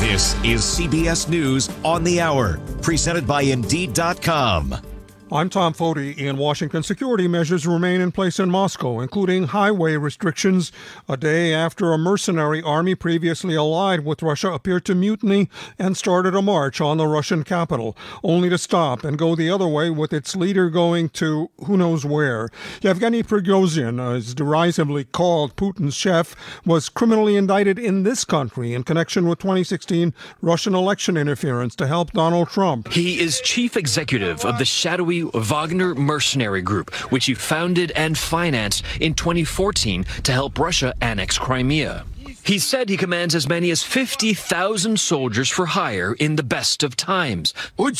This is CBS News on the Hour, presented by Indeed.com. I'm Tom Foti. In Washington, security measures remain in place in Moscow, including highway restrictions, a day after a mercenary army previously allied with Russia appeared to mutiny and started a march on the Russian capital, only to stop and go the other way with its leader going to who knows where. Yevgeny Prigozhin, as derisively called Putin's chef, was criminally indicted in this country in connection with 2016 Russian election interference to help Donald Trump. He is chief executive of the shadowy Wagner mercenary group, which he founded and financed in 2014 to help Russia annex Crimea. He said he commands as many as 50,000 soldiers for hire in the best of times.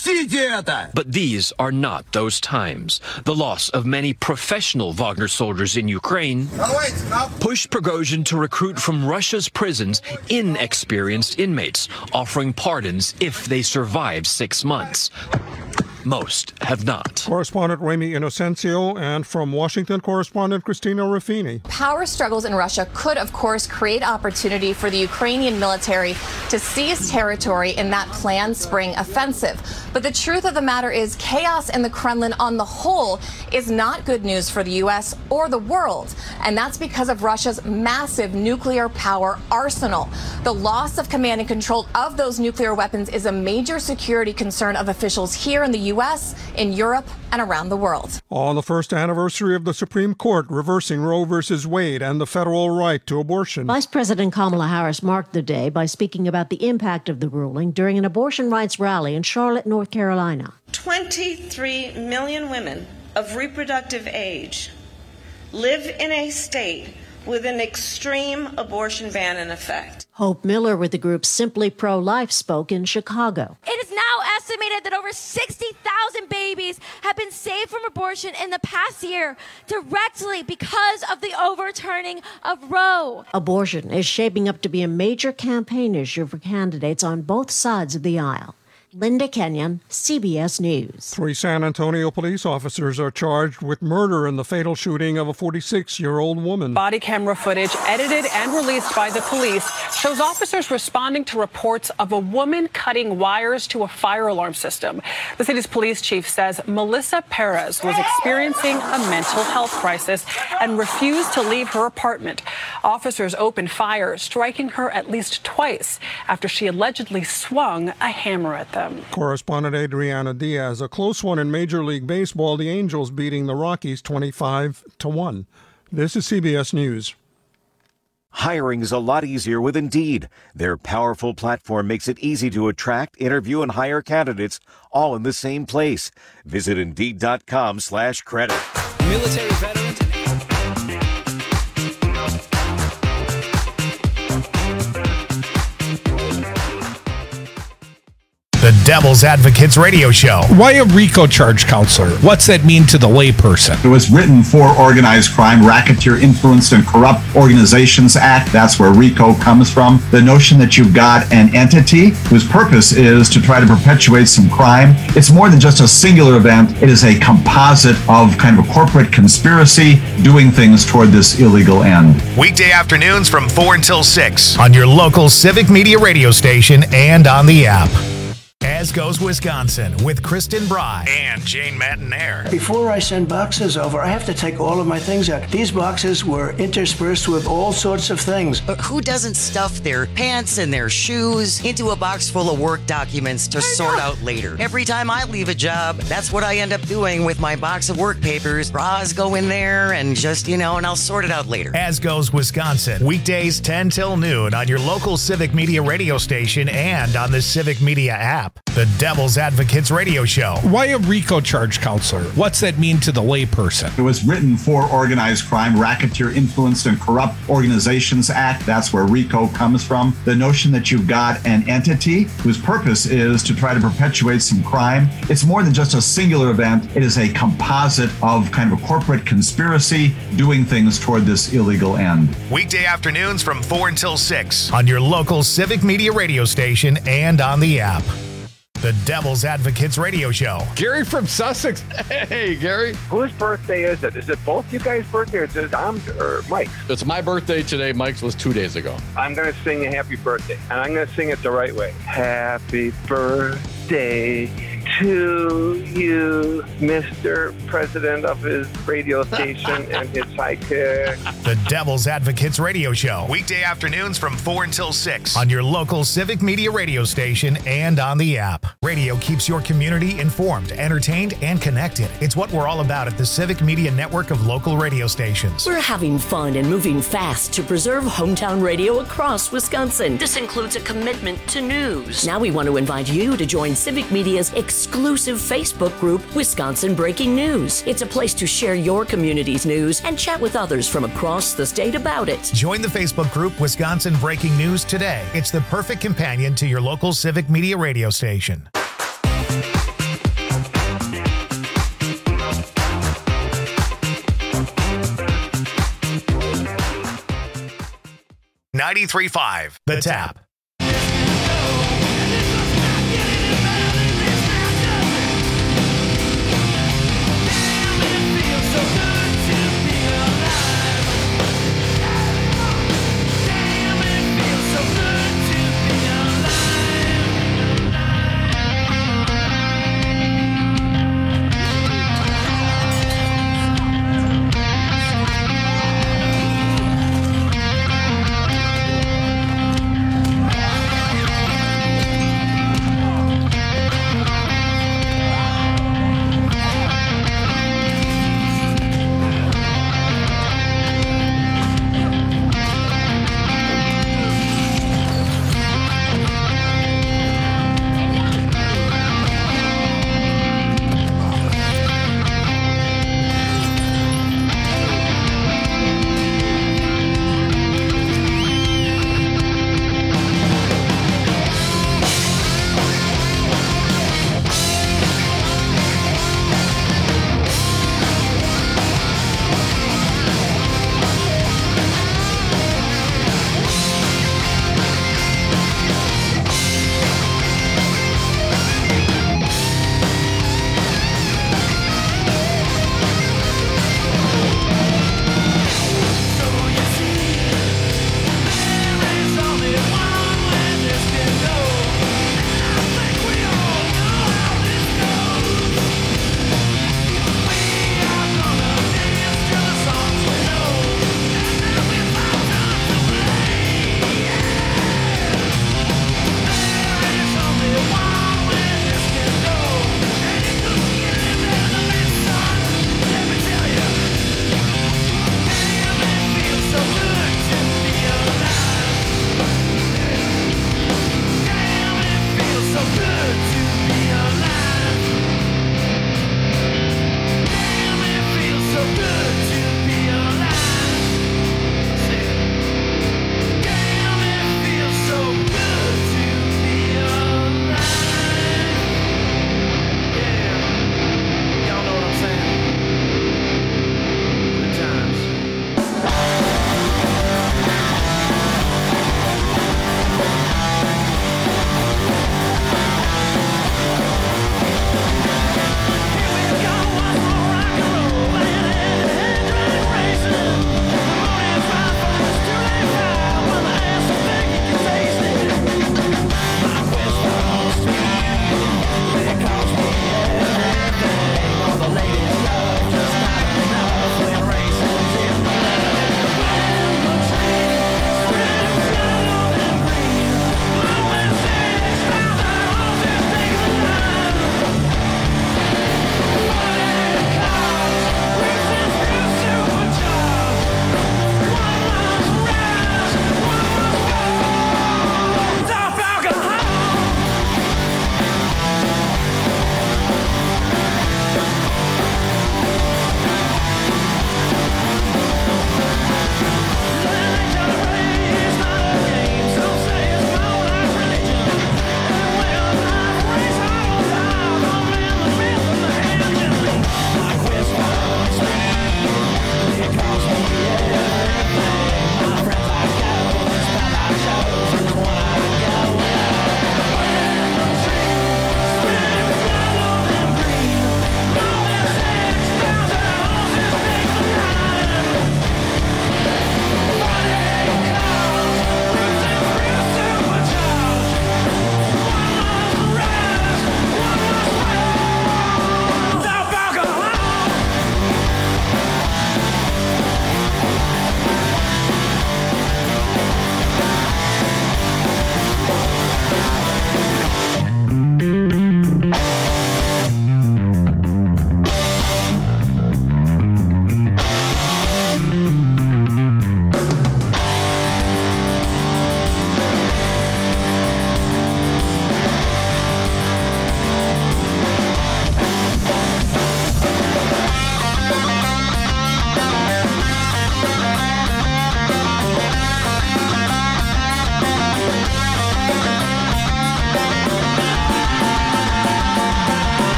But these are not those times. The loss of many professional Wagner soldiers in Ukraine pushed Prigozhin to recruit from Russia's prisons inexperienced inmates, offering pardons if they survive 6 months. Most have not. Correspondent Remy Inocencio and from Washington, correspondent Christina Ruffini. Power struggles in Russia could, of course, create opportunity for the Ukrainian military to seize territory in that planned spring offensive. But the truth of the matter is chaos in the Kremlin on the whole is not good news for the U.S. or the world. And that's because of Russia's massive nuclear power arsenal. The loss of command and control of those nuclear weapons is a major security concern of officials here in the U.S., in Europe, and around the world. On the first anniversary of the Supreme Court reversing Roe v. Wade and the federal right to abortion. Vice President Kamala Harris marked the day by speaking about the impact of the ruling during an abortion rights rally in Charlotte, North Carolina. 23 million women of reproductive age live in a state with an extreme abortion ban in effect. Hope Miller with the group Simply Pro-Life spoke in Chicago. It is now estimated that over 60,000 babies have been saved from abortion in the past year directly because of the overturning of Roe. Abortion is shaping up to be a major campaign issue for candidates on both sides of the aisle. Linda Kenyon, CBS News. 3 San Antonio police officers are charged with murder in the fatal shooting of a 46-year-old woman. Body camera footage edited and released by the police shows officers responding to reports of a woman cutting wires to a fire alarm system. The city's police chief says Melissa Perez was experiencing a mental health crisis and refused to leave her apartment. Officers opened fire, striking her at least twice after she allegedly swung a hammer at them. Correspondent Adriana Diaz. A close one in Major League Baseball, the Angels beating the Rockies 25-1. This is CBS News. Hiring is a lot easier with Indeed. Their powerful platform makes it easy to attract, interview, and hire candidates all in the same place. Visit Indeed.com/credit. Military veterans. The Devil's Advocates Radio Show. Why a RICO charge counselor? What's that mean to the layperson? It was written for Organized Crime, Racketeer, Influenced, and Corrupt Organizations Act. That's where RICO comes from. The notion that you've got an entity whose purpose is to try to perpetuate some crime. It's more than just a singular event. It is a composite of kind of a corporate conspiracy doing things toward this illegal end. Weekday afternoons from 4 until 6 on your local civic media radio station and on the app. As Goes Wisconsin with Kristen Bry and Jane Matinaire. Before I send boxes over, I have to take all of my things out. These boxes were interspersed with all sorts of things. But who doesn't stuff their pants and their shoes into a box full of work documents to sort out later? Every time I leave a job, that's what I end up doing with my box of work papers. Bras go in there and just, and I'll sort it out later. As Goes Wisconsin, weekdays 10 till noon on your local civic media radio station and on the Civic Media app. The Devil's Advocates Radio Show. Why a RICO charge counselor? What's that mean to the layperson? It was written for Organized Crime, Racketeer, Influenced, and Corrupt Organizations Act. That's where RICO comes from. The notion that you've got an entity whose purpose is to try to perpetuate some crime. It's more than just a singular event. It is a composite of kind of a corporate conspiracy doing things toward this illegal end. Weekday afternoons from 4 until 6 on your local civic media radio station and on the app. The Devil's Advocates Radio Show. Gary from Sussex. Hey, Gary. Whose birthday is it? Is it both you guys' birthday or is it Tom's or Mike's? It's my birthday today. Mike's was 2 days ago. I'm going to sing a happy birthday, and I'm going to sing it the right way. Happy birthday to you, Mr. President of his radio station and his sidekick. The Devil's Advocates Radio Show. Weekday afternoons from 4 until 6 on your local Civic Media radio station and on the app. Radio keeps your community informed, entertained, and connected. It's what we're all about at the Civic Media network of local radio stations. We're having fun and moving fast to preserve hometown radio across Wisconsin. This includes a commitment to news. Now we want to invite you to join Civic Media's exclusive Facebook group, Wisconsin Breaking News. It's a place to share your community's news and chat with others from across the state about it. Join the Facebook group Wisconsin Breaking News today. It's the perfect companion to your local Civic Media radio station. .93.5 The Tap.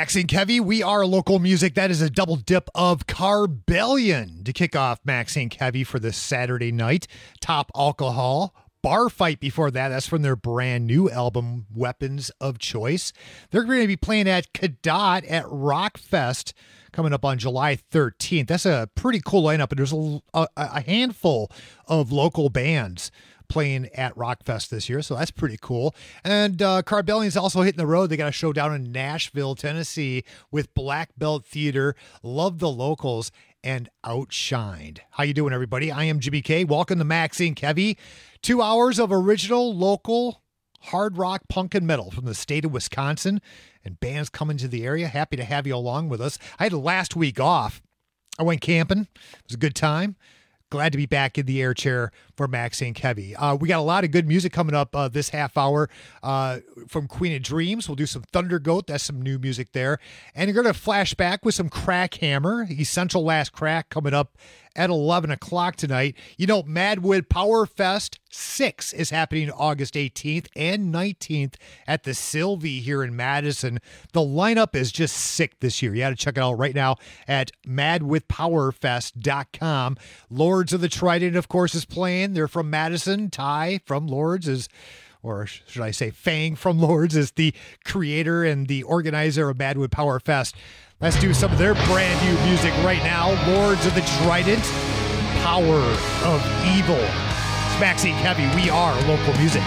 Maxie and Kevy, we are local music. That is a double dip of Carbellion to kick off Maxie and Kevy for this Saturday night. Top Alcohol. Bar Fight before that. That's from their brand new album, Weapons of Choice. They're going to be playing at Cadott at Rockfest coming up on July 13th. That's a pretty cool lineup, and there's a handful of local bands playing at Rockfest this year, so that's pretty cool. And Carbellion's also hitting the road. They got a show down in Nashville, Tennessee with Black Belt Theater, Love the Locals, and Outshined. How you doing, everybody? I am Jimmy K. Welcome to Maxie and Kevy. 2 hours of original, local, hard rock, punk, and metal from the state of Wisconsin, and bands coming to the area. Happy to have you along with us. I had last week off. I went camping. It was a good time. Glad to be back in the air chair for Maxie and Kevy. We got a lot of good music coming up this half hour from Queen of Dreams. We'll do some Thunder Goat. That's some new music there. And you're going to flash back with some Crack Hammer, Essential Last Crack, coming up at 11 o'clock tonight. You know, Madwood Power Fest 6 is happening August 18th and 19th at the Sylvie here in Madison. The lineup is just sick this year. You got to check it out right now at madwithpowerfest.com. Lords of the Trident, of course, is playing. They're from Madison. Ty from Lords is, or should I say Fang from Lords, is the creator and the organizer of Madwood Power Fest. Let's do some of their brand new music right now. Lords of the Trident, Power of Evil. It's Maxie and Kevy. We are local music.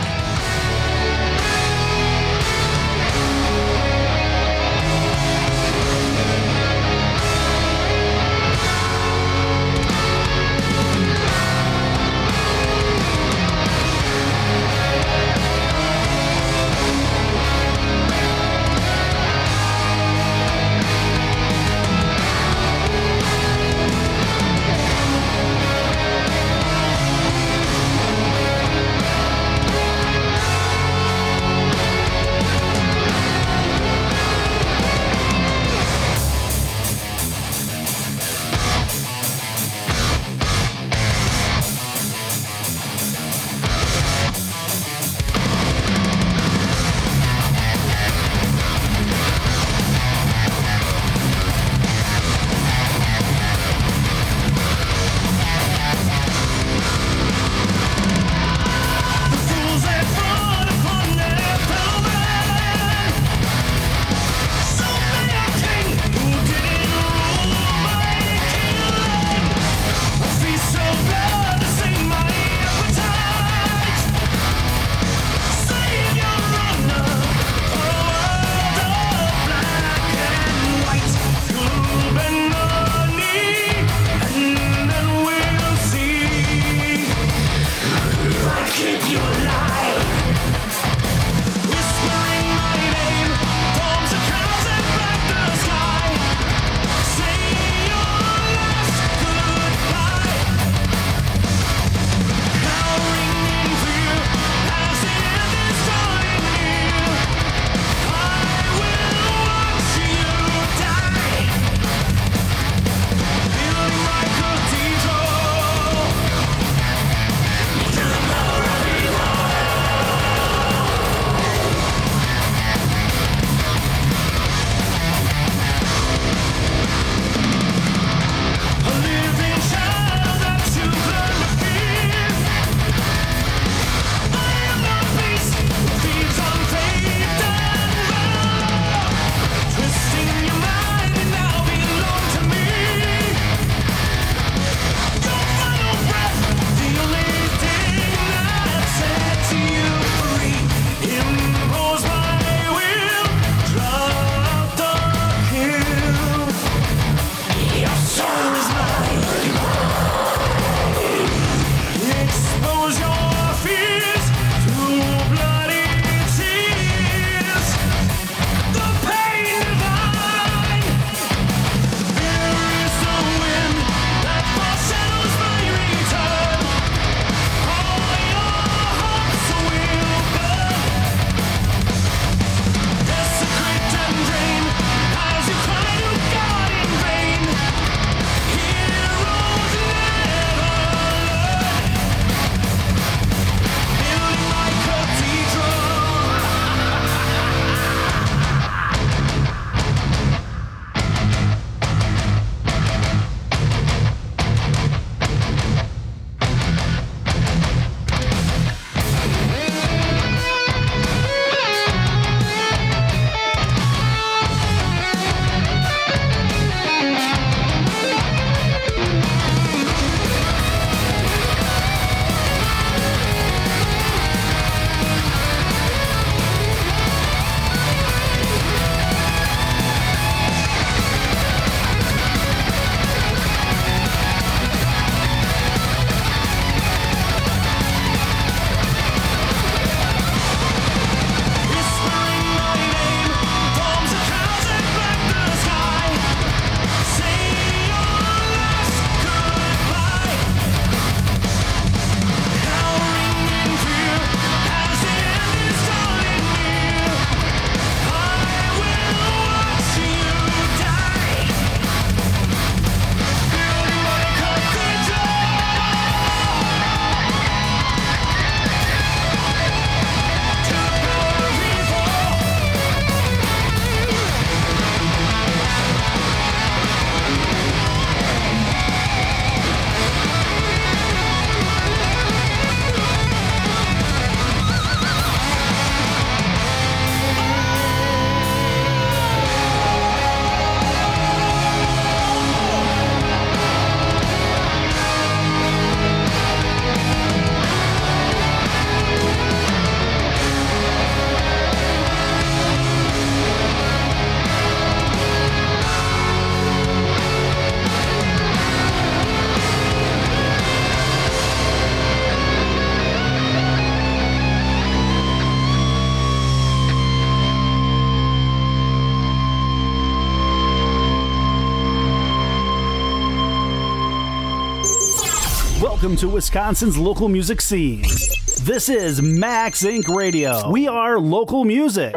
welcome to Wisconsin's local music scene. This is Max Inc. Radio. We are local music.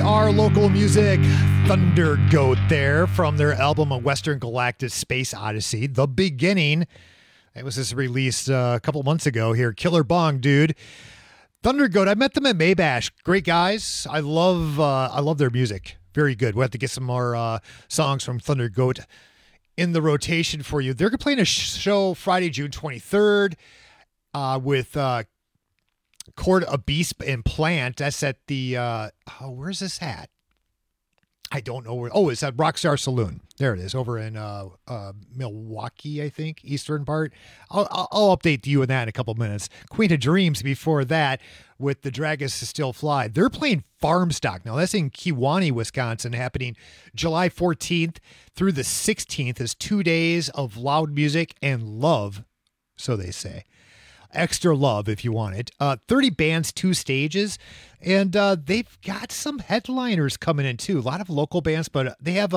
are local music. Thunder Goat there from their album A Western Galactic Space Odyssey, The Beginning. It was just released a couple months ago here. Killer Bong, dude. Thunder Goat, I met them at Maybash. Great guys. I love their music. Very good. We'll have to get some more songs from Thunder Goat in the rotation for you. They're playing a show Friday, June 23rd with Court Abyss and Plant. That's at the, where's this at? I don't know where. Oh, it's at Rockstar Saloon. There it is, over in Milwaukee, I think, eastern part. I'll update you on that in a couple minutes. Queen of Dreams before that with The Dragons Still Fly. They're playing Farm Stock. Now, that's in Kewaunee, Wisconsin, happening July 14th through the 16th. Is 2 days of loud music and love, so they say. Extra love if you want it. 30 bands, 2 stages, and they've got some headliners coming in too. A lot of local bands, but they have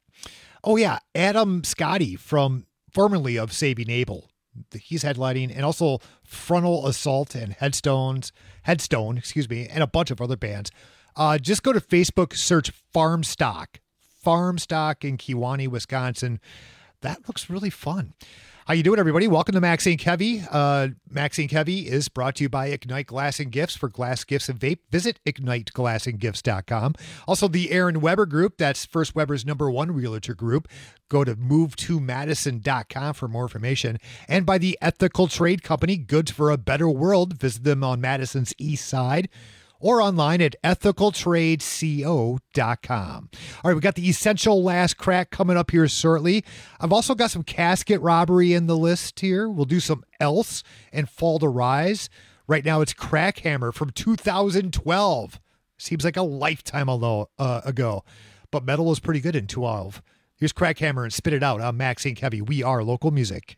Adam Scotty formerly of Saving Abel. He's headlining, and also Frontal Assault and Headstone, and a bunch of other bands. Just go to Facebook, search Farm Stock in Kewaunee, Wisconsin. That looks really fun. How you doing, everybody? Welcome to Maxine Kevy. Maxine Kevy is brought to you by Ignite Glass and Gifts. For glass, gifts, and vape, visit IgniteGlassandGifts.com. Also, the Aaron Weber Group. That's First Weber's #1 realtor group. Go to move2madison.com for more information. And by the Ethical Trade Company, Goods for a Better World. Visit them on Madison's east side, or online at ethicaltradeco.com. All right, we got the Essential Last Crack coming up here shortly. I've also got some Casket Robbery in the list here. We'll do some Else and Fall to Rise. Right now it's Crackhammer from 2012. Seems like a lifetime ago, but metal was pretty good in 2012. Here's Crackhammer and Spit It Out. I'm Maxine Kevy. We are local music.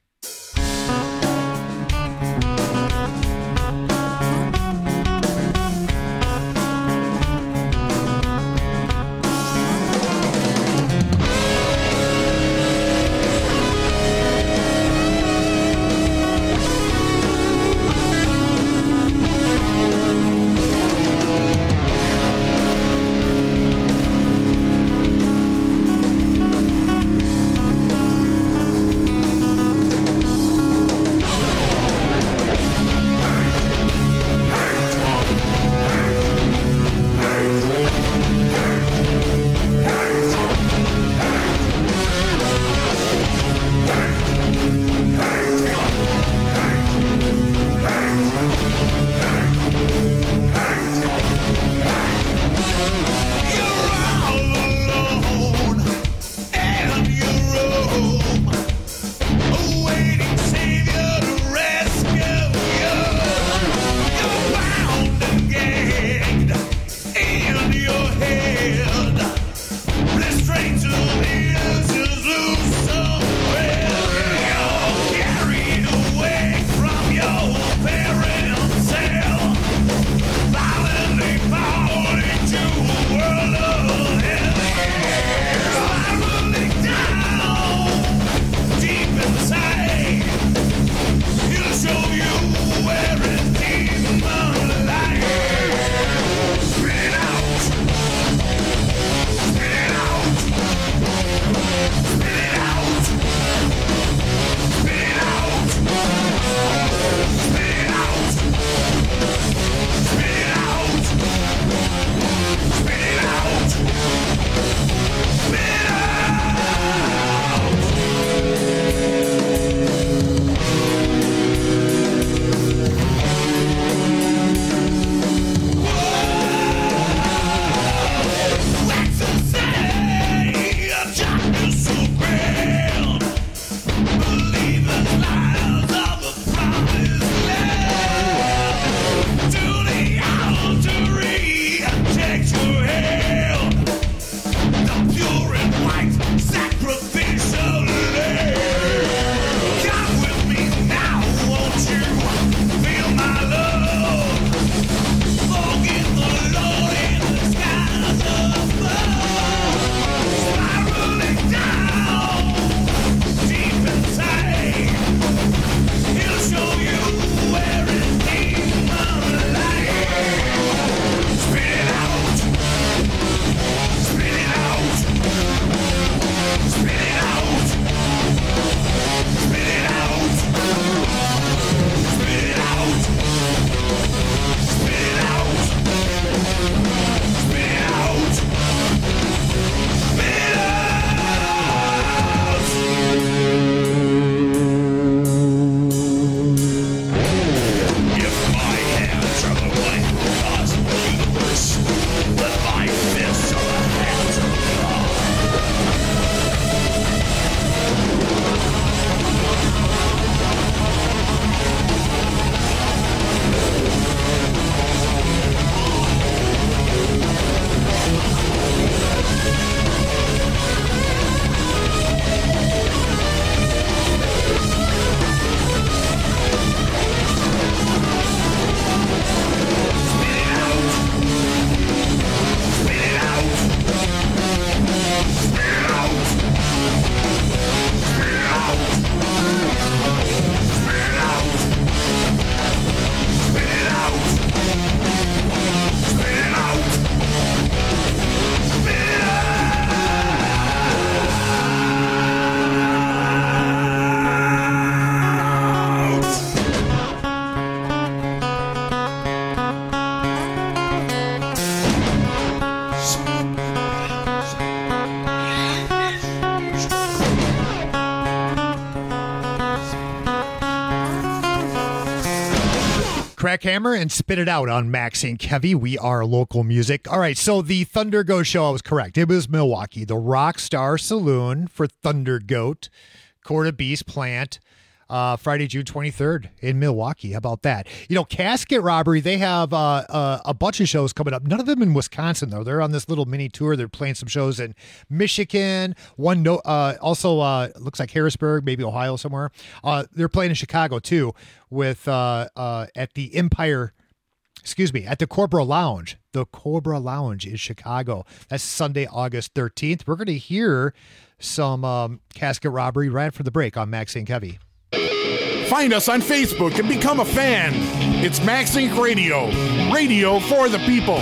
Crackhammer and spit it out on Max and Kevy. We are local music. All right, so the Thunder Goat show, I was correct. It was Milwaukee, the Rockstar Saloon for Thunder Goat, Court of Beast Plant, Friday, June 23rd in Milwaukee. How about that? You know, Casket Robbery, they have a bunch of shows coming up. None of them in Wisconsin, though. They're on this little mini tour. They're playing some shows in Michigan. Also, looks like Harrisburg, maybe Ohio somewhere. They're playing in Chicago, too, with at the Empire, at the Cobra Lounge. The Cobra Lounge in Chicago. That's Sunday, August 13th. We're going to hear some Casket Robbery right after the break on Max and Kevy. Find us on Facebook and become a fan. It's Max Inc. Radio. Radio for the people.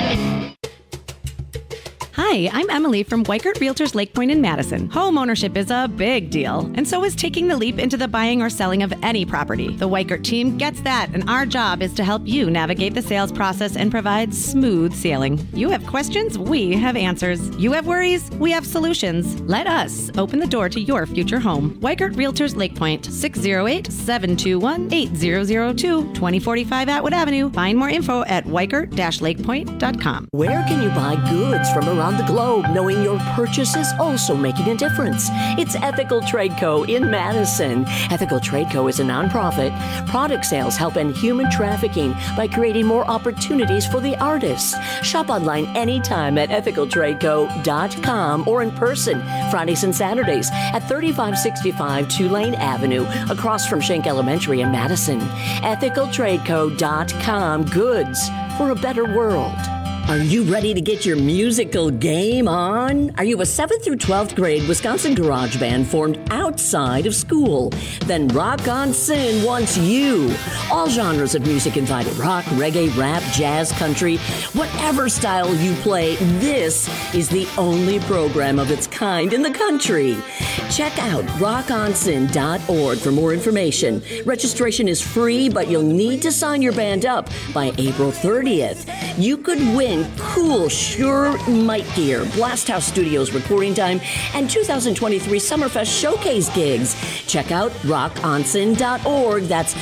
Hi, I'm Emily from Weikert Realtors Lake Point in Madison. Home ownership is a big deal, and so is taking the leap into the buying or selling of any property. The Weikert team gets that, and our job is to help you navigate the sales process and provide smooth sailing. You have questions, we have answers. You have worries, we have solutions. Let us open the door to your future home. Weikert Realtors Lake Point, 608-721-8002, 2045 Atwood Avenue. Find more info at weikert-lakepoint.com. Where can you buy goods from around the globe, knowing your purchase is also making a difference? It's Ethical Trade Co. in Madison. Ethical Trade Co. is a nonprofit. Product sales help end human trafficking by creating more opportunities for the artists. Shop online anytime at ethicaltradeco.com or in person Fridays and Saturdays at 3565 Tulane Avenue, across from Schenck Elementary in Madison. ethicaltradeco.com. Goods for a better world. Are you ready to get your musical game on? Are you a 7th through 12th grade Wisconsin garage band formed outside of school? Then Rock On Sin wants you. All genres of music invited: rock, reggae, rap, jazz, country, whatever style you play, this is the only program of its kind in the country. Check out rockonsin.org for more information. Registration is free, but you'll need to sign your band up by April 30th. You could win cool Sure Might gear, Blast House Studios recording time, and 2023 Summerfest showcase gigs. Check out rockonsin.org. That's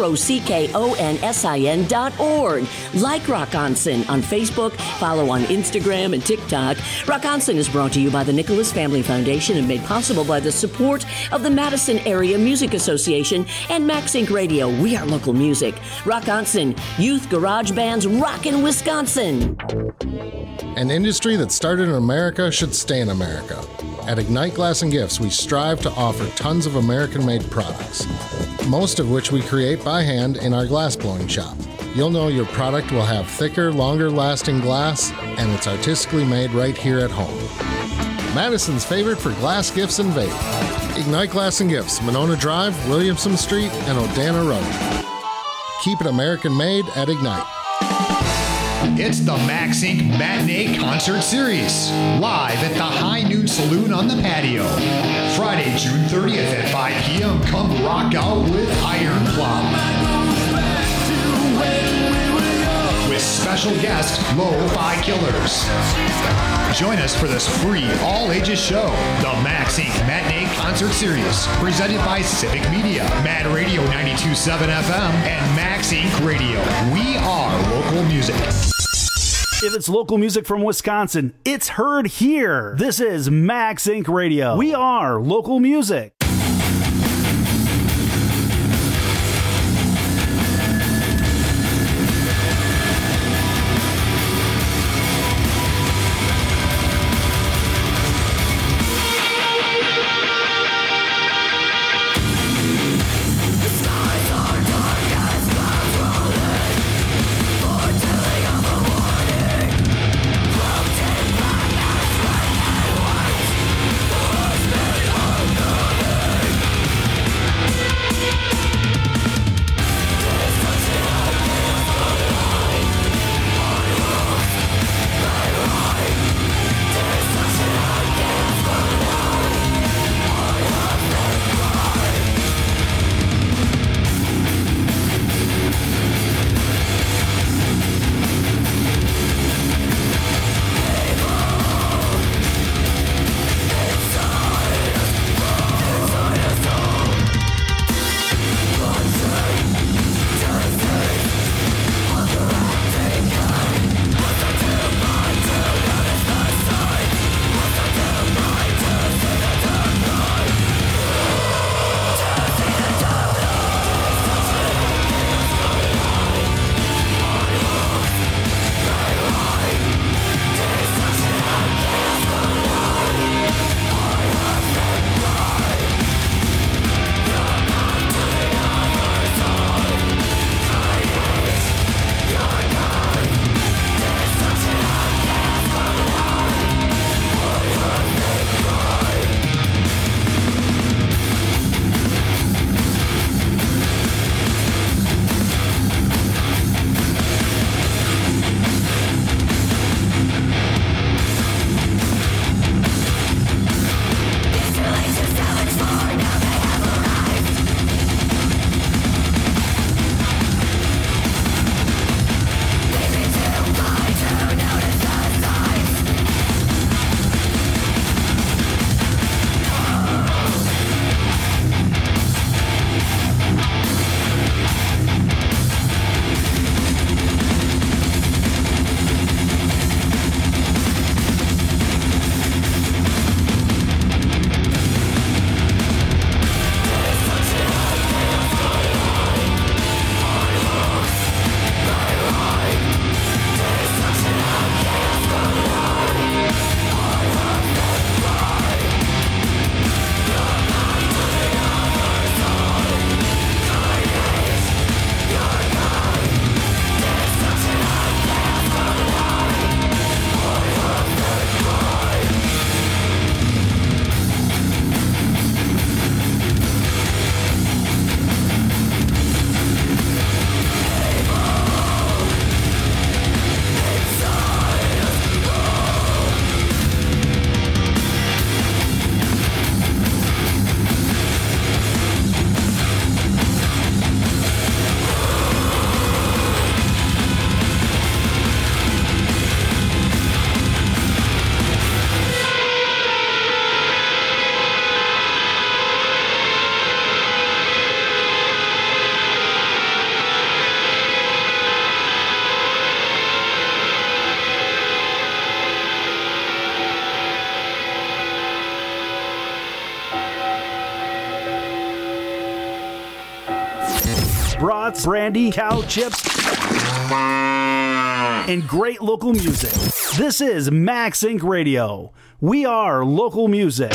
rockonsin.org. Like Rock On Sin on Facebook, follow on Instagram and TikTok. Rock On Sin is brought to you by the Nicholas Family Foundation and made possible by the support of the Madison Area Music Association and Max Inc. Radio. We are local music. Rock On Sin, youth garage bands rockin' Wisconsin. An industry that started in America should stay in America. At Ignite Glass and Gifts, we strive to offer tons of American-made products, most of which we create by hand in our glass blowing shop. You'll know your product will have thicker, longer-lasting glass, and it's artistically made right here at home. Madison's favorite for glass gifts and vape. Ignite Glass and Gifts, Monona Drive, Williamson Street, and Odana Road. Keep it American-made at Ignite. It's the Max Inc. Matinee Concert Series, live at the High Noon Saloon on the patio. Friday, June 30th at 5 p.m. Come rock out with Iron Cloud. With special guest, Lo-Fi Killers. Join us for this free all-ages show, the Max Inc. Matinee Concert Series, presented by Civic Media, Mad Radio 92.7 FM, and Max Inc. Radio. We are local music. If it's local music from Wisconsin, it's heard here. This is Max Inc. Radio. We are local music. brats, brandy, cow chips, and great local music. This is Max Inc. Radio. We are local music.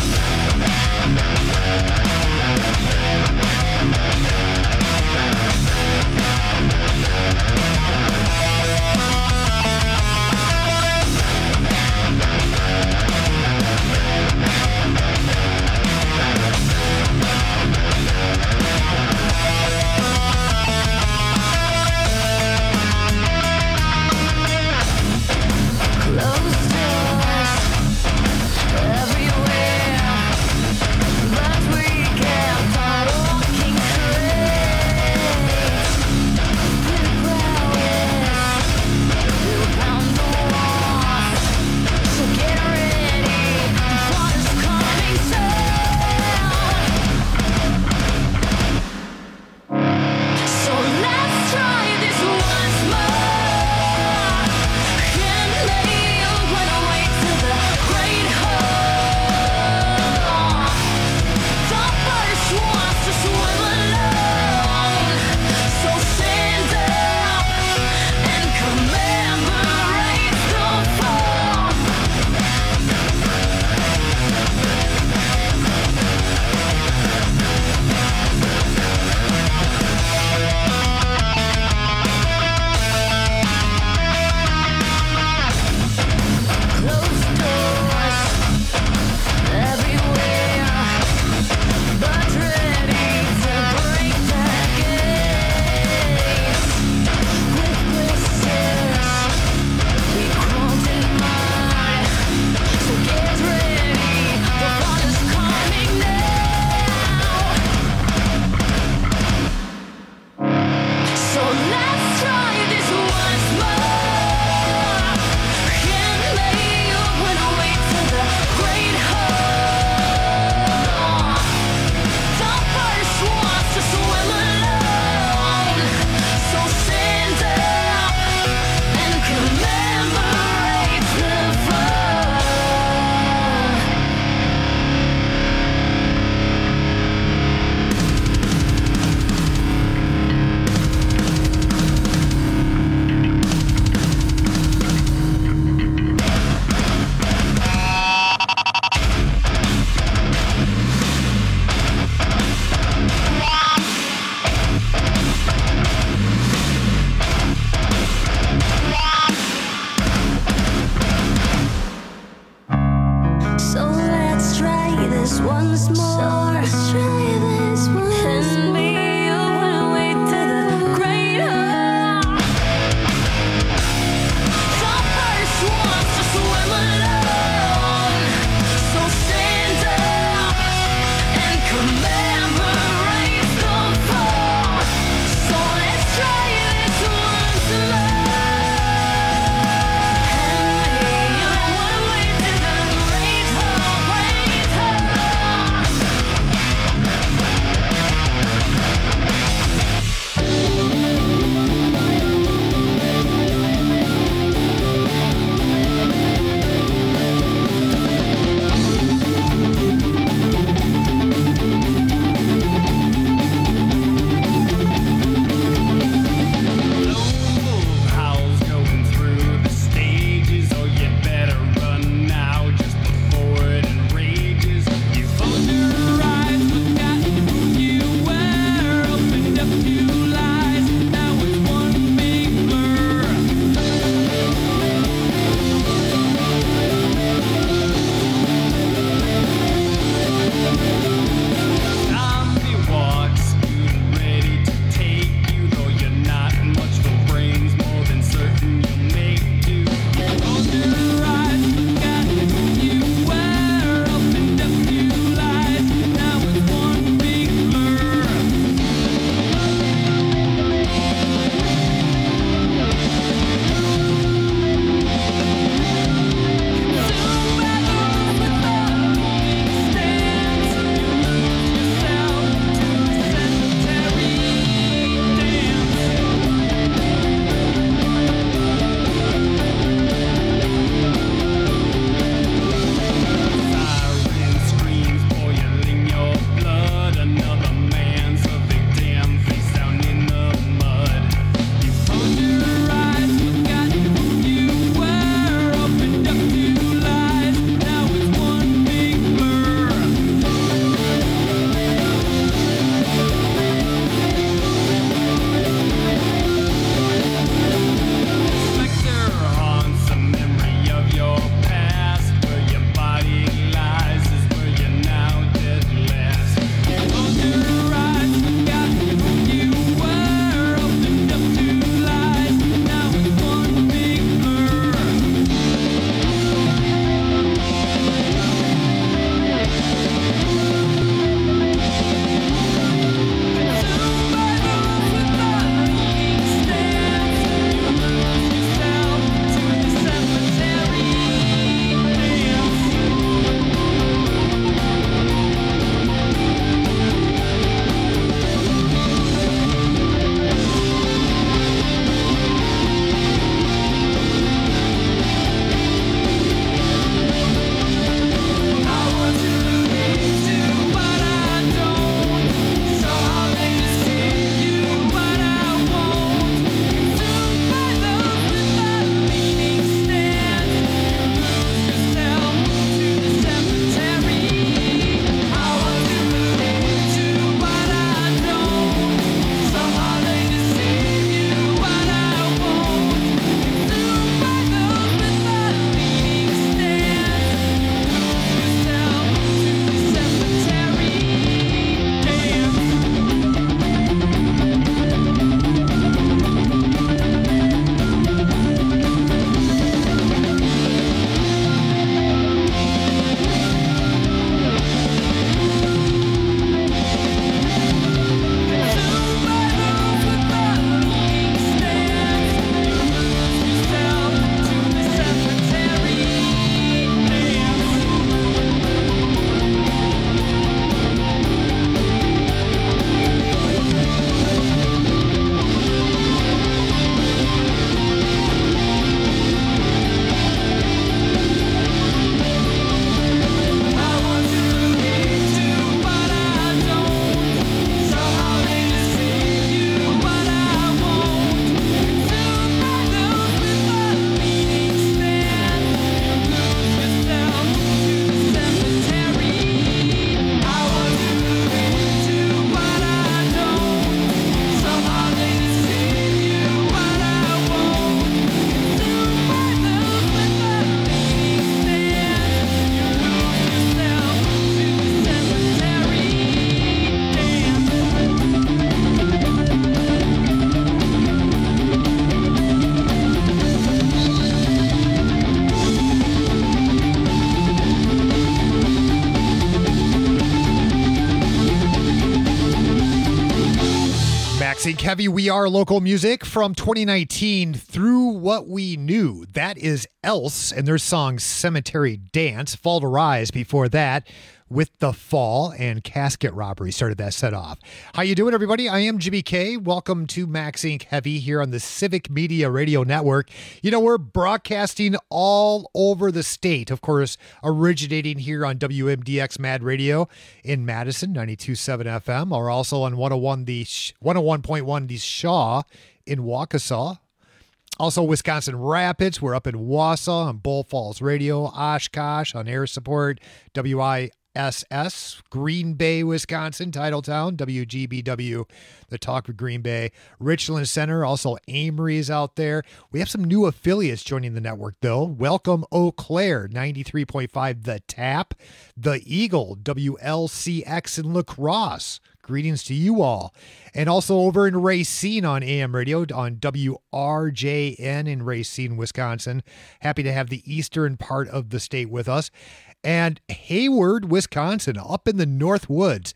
Maxine Kevy, we are local music from 2019 through what we knew. That is Else and their song Cemetery Dance. Fall to Rise before that with The Fall and Casket Robbery started that set off. How you doing, everybody? I am Jimmy K. Welcome to Maxine Kevy here on the Civic Media Radio Network. You know, we're broadcasting all over the state, of course, originating here on WMDX Mad Radio in Madison, 92.7 FM, or also on 101.1 The Shaw in Waukesha. Also, Wisconsin Rapids. We're up in Wausau on Bull Falls Radio, Oshkosh on air support, WISS, Green Bay, Wisconsin, Titletown, WGBW, The Talk with Green Bay, Richland Center, also Amory's out there. We have some new affiliates joining the network, though. Welcome, Eau Claire, 93.5, The Tap, The Eagle, WLCX in La Crosse. Greetings to you all. And also over in Racine on AM radio on WRJN in Racine, Wisconsin. Happy to have the eastern part of the state with us. And Hayward, Wisconsin, up in the North Woods,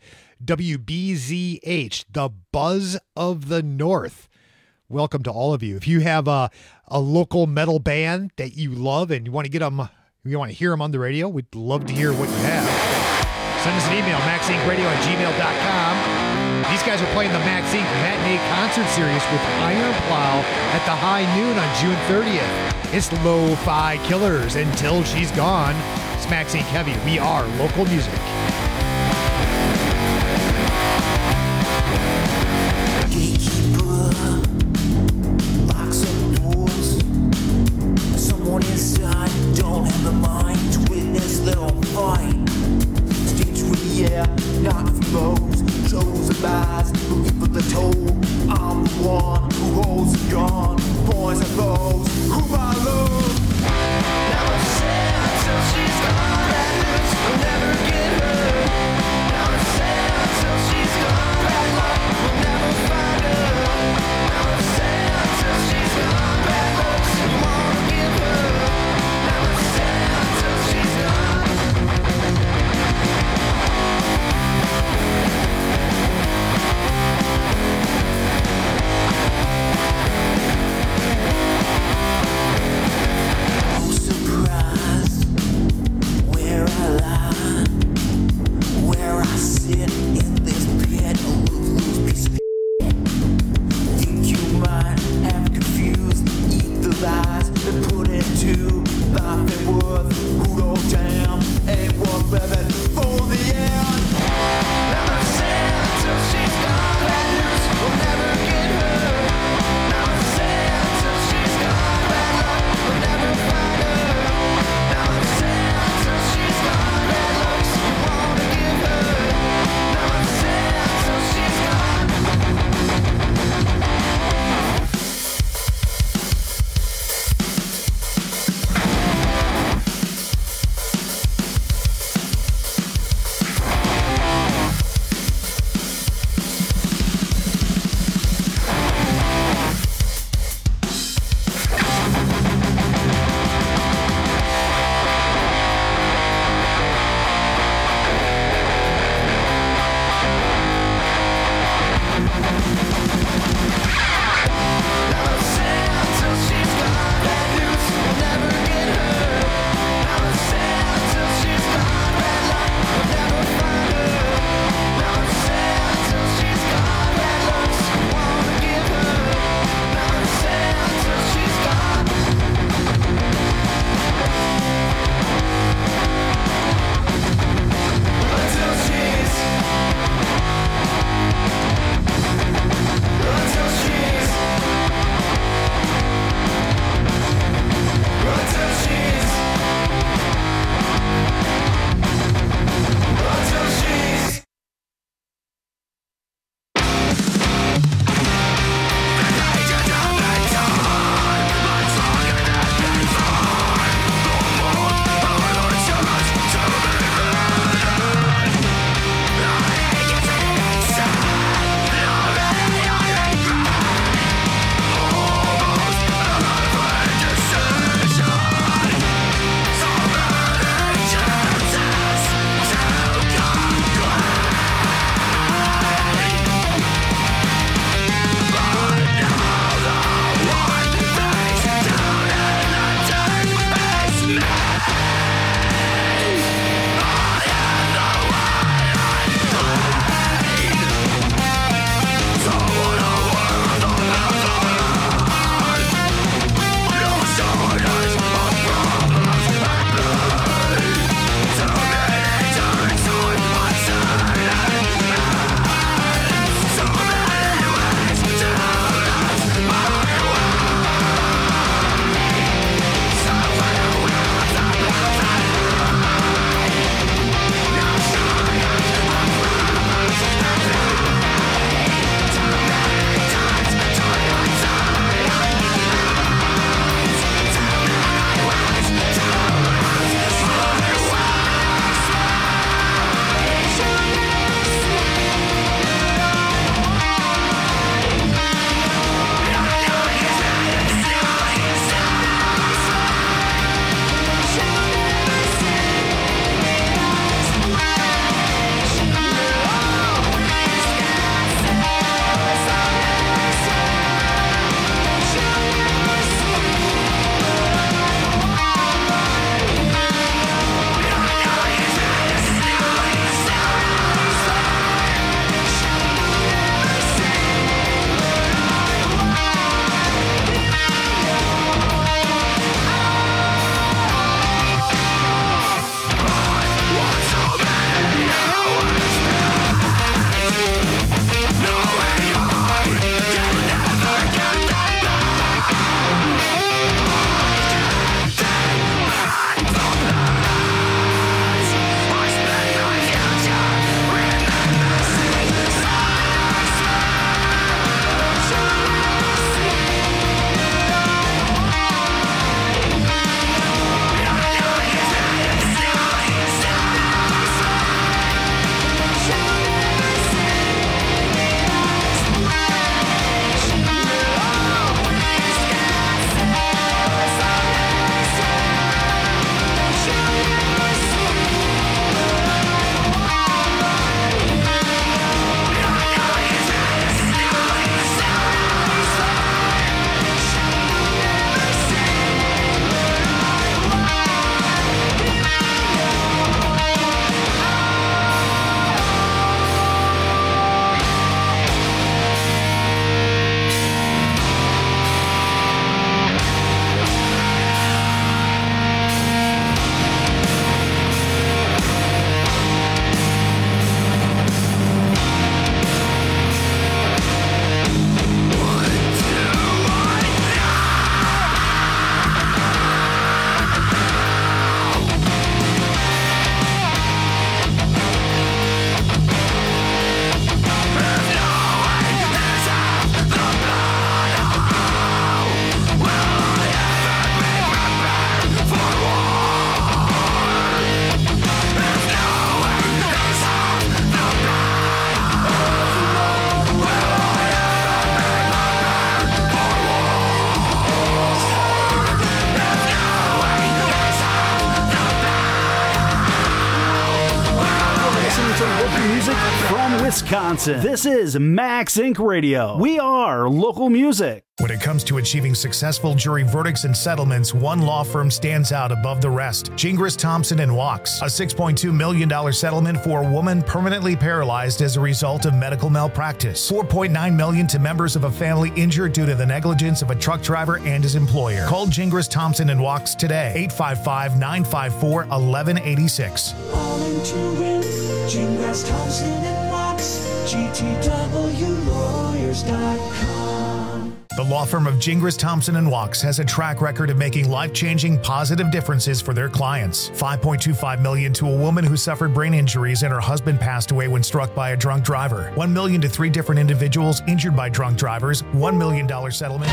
WBZH, the Buzz of the North. Welcome to all of you. If you have a local metal band that you love and you want to get them, you want to hear them on the radio, we'd love to hear what you have. Send us an email, maxinkradio@gmail.com. These guys are playing the Max Inc. Matinee Concert Series with Iron Plow at the High Noon on June 30th. It's Lo-Fi Killers Until She's Gone. It's Max Inc. Heavy. We are local music. Gatekeeper locks up doors. Someone inside don't have the mind to witness their own fight. Yeah, not for those chosen lies who give for the toll. I'm the one who holds the gun. Boys and those who I love. Now I'm sad till she's gone. That looks will never get her. Now I'm sad till she's gone. Bad luck will never find her. Now I'm sad till she's gone. Bad looks you wanna give her. Now I'm sad till she's gone. Surprise where I lie. listening to local music from Wisconsin. This is Max Inc. Radio. We are local music. When it comes to achieving successful jury verdicts and settlements, one law firm stands out above the rest. Gingras, Thompson & Wachs. A $6.2 million settlement for a woman permanently paralyzed as a result of medical malpractice. $4.9 million to members of a family injured due to the negligence of a truck driver and his employer. Call Gingras, Thompson & Wachs today. 855-954-1186. All into it. Gingras, Thompson & Wachs. GTWlawyers.com. The law firm of Gingras, Thompson & Wachs has a track record of making life-changing positive differences for their clients. $5.25 million to a woman who suffered brain injuries and her husband passed away when struck by a drunk driver. $1 million to 3 different individuals injured by drunk drivers. $1 million settlement.